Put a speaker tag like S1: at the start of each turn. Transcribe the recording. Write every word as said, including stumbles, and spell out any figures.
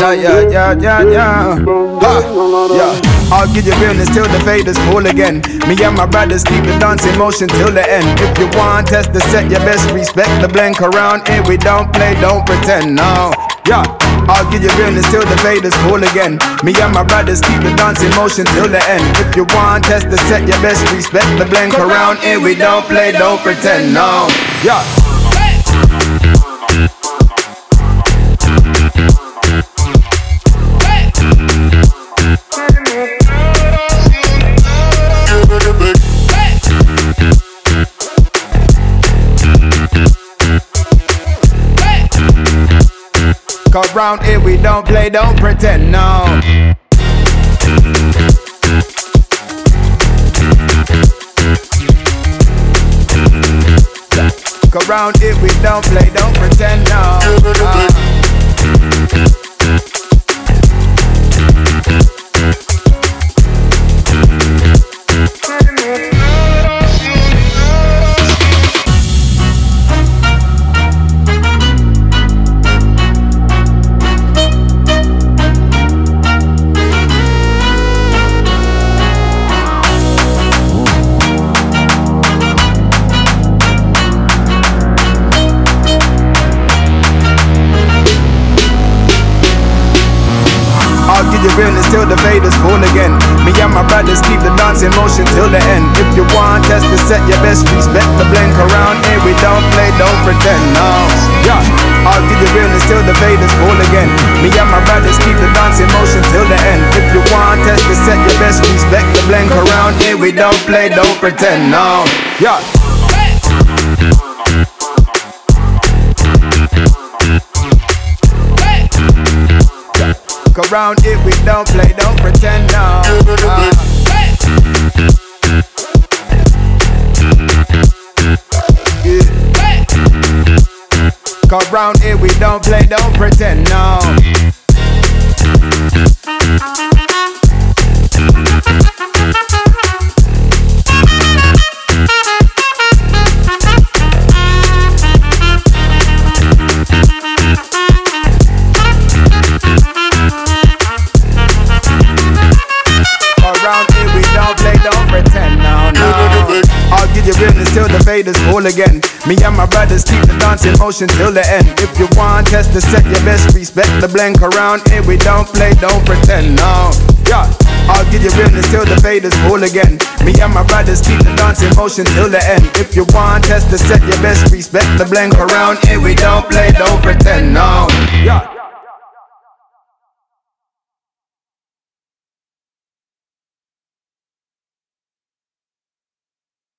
S1: yeah, yeah, yeah, yeah, yeah. Ha, yeah. I'll give you realness till the faders fall again. Me and my brothers keep the dance in motion till the end. If you want test the set, you best respect the blank around here. We don't play, don't pretend, no. Yeah, I'll give you realness till the faders fall again. Me and my brothers keep the dance in motion till the end. If you want test the set, you best respect the blank around here. We don't play, don't pretend, no. Yeah. Cause round here we don't play, don't pretend, no. Cause round here we don't play, don't pretend, no. uh. Give you realness till the faders fall again. Me and my brothers keep the dance in motion till the end. If you want test the set, you best respect the blink around here. We don't play, don't pretend, no. Yeah, I'll give you realness till the faders fall again. Me and my brothers keep the dance in motion till the end. If you want test the set, you best respect the blink around here. We don't play, don't pretend, no. Yeah. Cause round here we don't play, don't pretend, no. uh. Yeah. Cause round here we don't play, don't pretend, no. Till the faders fall again. Me and my brothers keep the dance in motion till the end. If you want test the set, you best respect the blank around here. We don't play, don't pretend, no. Yeah, I'll give you realness till the faders fall again. Me and my brothers keep the dance in motion till the end. If you want test the set, you best respect the blank around here. We don't play, don't pretend, no. Yeah.